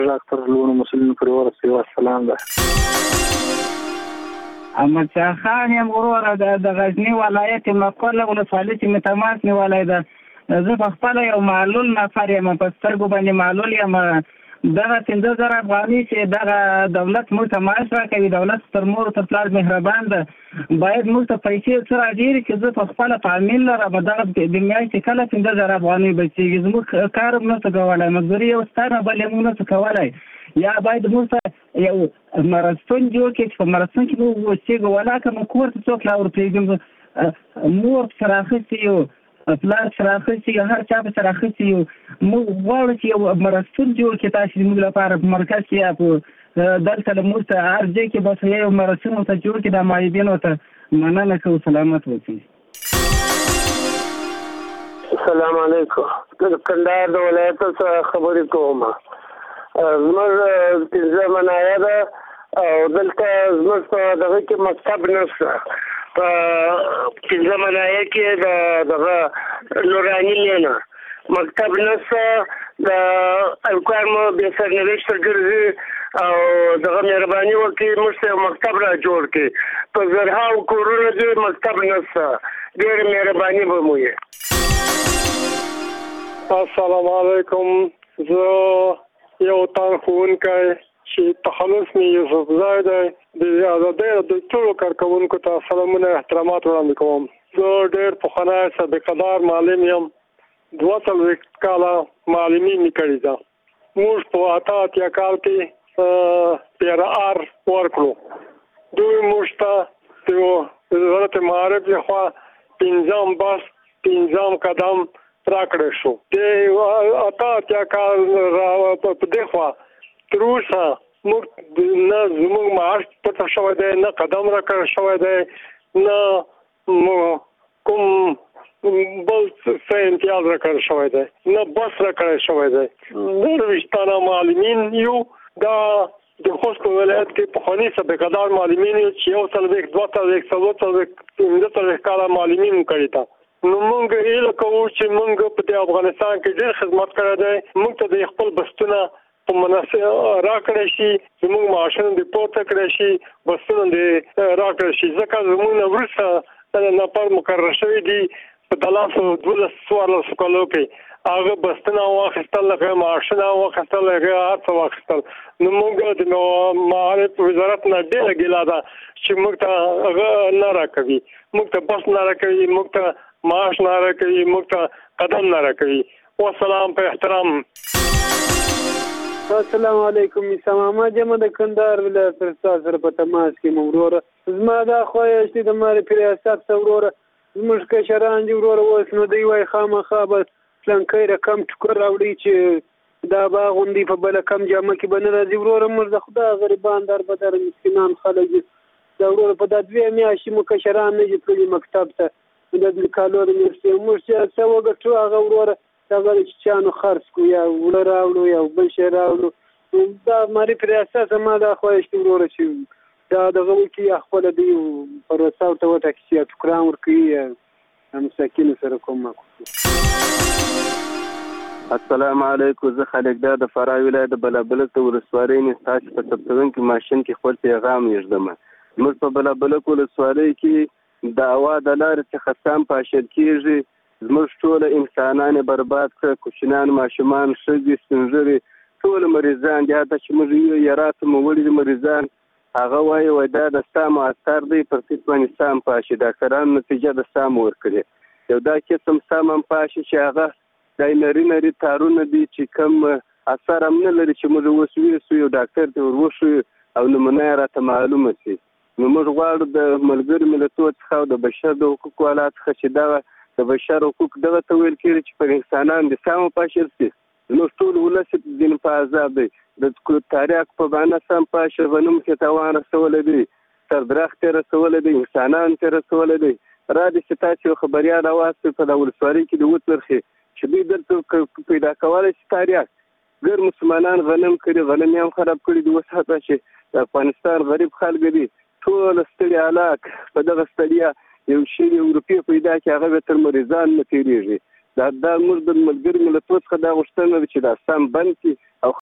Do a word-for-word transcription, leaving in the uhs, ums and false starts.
ډاکټر لون مسلم پر ورسې والسلام ده. احمد شاه خان یم وروره د غزني ولایت مقر ولسوالۍ چې مې تماس نیولی ده. زه په خپله یو معلول نفر یم، په سترګو باندې معلول یم. دغه پنځه زره افغانۍ چې دغه دولت موږ ته معاش راکوي، دولت تر مور تر پلار مهربان ده، باید موږ ته پیسې څه راډېرې چې زه په خپله تعمیل لرم. دغه د میاشتې کله پنځه زره افغانۍ بچېږي، زموږ کار هم نشو کولی، مزدوري یو ستانه بل یې موږ نشو کولی. یا باید موږ ته یو مرستون جوړ کړي چې په مرستون کې موږ اوسېږو، ولاکه موږ کور ته څوک راورپرېږدم، مور سره اخیستې یو، پلار سره اخیستې یو، هر چا په سره اخیستې یو. موږ غواړو چې یو مرستون جوړ کړي تاسې زموږ لپاره په مرکز کې یا په دلته له موږ ته هر ځای کې بس یو مرستون ورته جوړ کړي، دا معیبینو ته مننه کوو. سلامت اوسئ. السلام علیکم. د کندهار د ولایت څخه خبرې کوم. زموږ پنځه منایه ده او دلته زموږ په دغه کې مکتب نشته. په پنځه منایه کې د دغه نوراني لینه مکتب نشته، د الکوار مو بې سرنوشته ګرځي او دغه مهرباني وکړي موږ ته یو مکتب را جوړ کړي. په زرهاو کورونو کې مکتب نشته، ډېره مهرباني به مو وي. السلام علیکم. زه یو تن ښوونکی چې تخلص مې یوسف زای دی، د ازادۍ د ټولو کارکوونکو ته سلامونه احترامات وړاندې کوم. زه ډېر پخوانی سابقه قدر معلم یم، دوه څلوېښت کاله معلمي مې کړې ده. موږ په اته اتیا کال کې پیر آر ورکړو. دوی موږ ته د وزارت معارف لخوا پنځم بس پنځم قدم راکړی شو. د اته اتیا کال په دې خوا تر اوسه موږ نه زموږ معاش پته شوی دی، نه قدم راکړی شوی دی، نه کوم بل څه امتیاز راکړی شوی دی، نه بس راکړی شوی دی. درویشت تنه معلمین یو. دا د خوست په ولایت کې پخواني سابقه قدر معلمین یو چې یو څلوېښت دوه څلوېښت څلور څلوېښت پنځه څلوېښت کاله معلمین مو کړي ده. نو موږ هیله کوو چې موږ په دې افغانستان کې ډېر خدمت کړی دی، موږ ته د خپل بستونه په مناسب راکړی شي، زموږ معاشونه دې پورته کړی شي، بستونه دې راکړی شي، ځکه زموږ نه وروسته نفر مقرر شوي دي په دلاسو دولس څوارلسو کالو کې. هغه بستونه واخیستل، هغه معاشونه واخیستل، هغه هر څه واخیستل. نو موږ د معارف وزارت نه ډېره ګیله ده چې موږ ته هغه نه راکوي، موږ ته بس نه راکوي، موږ ته معاش نه راکوي، موږ ته قدم نه راکوي. والسلام په احترام. السلام علیکم. عیسی محمد یم د کندهار ولایت سره سره په تماس کې مو وروره. زما دا خواهش دی د ماري په ریاست سره وروره، زموږ کشران دي وروره اوس نو دوی وایي خامخا به پلانکی رقم ټوکر راوړي چې دا باغ غوندې په بله کم جامه کې به نه راځي. وروره موږ د خدای غریبان در بدر مسکینان خلک دي. دا وروره په دا دوې میاشتې مو کشران نه دي تللي مکتب ته د کالو د میاشتې. موږ چې څه وګټو هغه وروره هغه چې چانو خرڅ کړو یا وړه راوړو یا بل شی راوړو. دا ماري په ریاست زما دا خواهش دی وروره چې دا دغه وکړي یا خپله دوی پروسه ورته وټاکي چې یا ټوکران ورکوي یا مساکینو سره کومک وکړي. السلام علیکم. زه خالق د فراه ولایت د بلابلک ولسوالۍ نه ستاسو په ثبتونکي ماشین کې خپل پیغام یږدم. موږ په بلابلک ولسوالۍ کې د هوا د لارې څخه سم پاشل کېږي. زموږ ټول انسانان برباد کړه، کوچنیان، ماشومان، ښځې، سپین ږیري، ټول مریضان دي. حتی چې موږ یو یاراتو مو وړي دي مریضان، هغه وایي وایي دا د ستا معسکر دی، پر سیټ باندې سام پاشي. ډاکټرانو نتیجه د سام ورکړي. یو دا قسم سام هم پاشي چې هغه دا نري نري تارونه دي چې کوم اثر هم نه لري چې موږ اوس ویسو یو ډاکټر ته ور وښیو او نمونه یې راته معلومه شي. نو موږ غواړو د ملګرو ملتونو څخه او د بشر د حقوقو والا څخه چې دغه د بشر حقوق دغه ته ویل کېږي چې پر انسانان د سم پاشل شي. زموږ ټول ولس دین په عذاب دی. د تاریخ په باندې سم پاشل غنوم کې تاوان رسولی دی، تر درخت یې رسولی دی، انسانان ته رسولی دی. را دي چې تاسو خبریال راواستئ په د ولسوالۍ کې د وترخې چې دوی دلته پیدا کولی شي تاریخ. ګر مسلمانان غنم کړي، غنم یې هم خراب کړي دي. اوس حتی چې د افغانستان غریب خلک دي ټول ستړي هلاک په دغه ستړیا یو شی یو روپۍ پیدا کړي، هغه به تر مریضان نه تېرېږي. دا دا موږ د ملګرو ملتونو څخه دا غوښتنه ده چې دا سم بند کړي او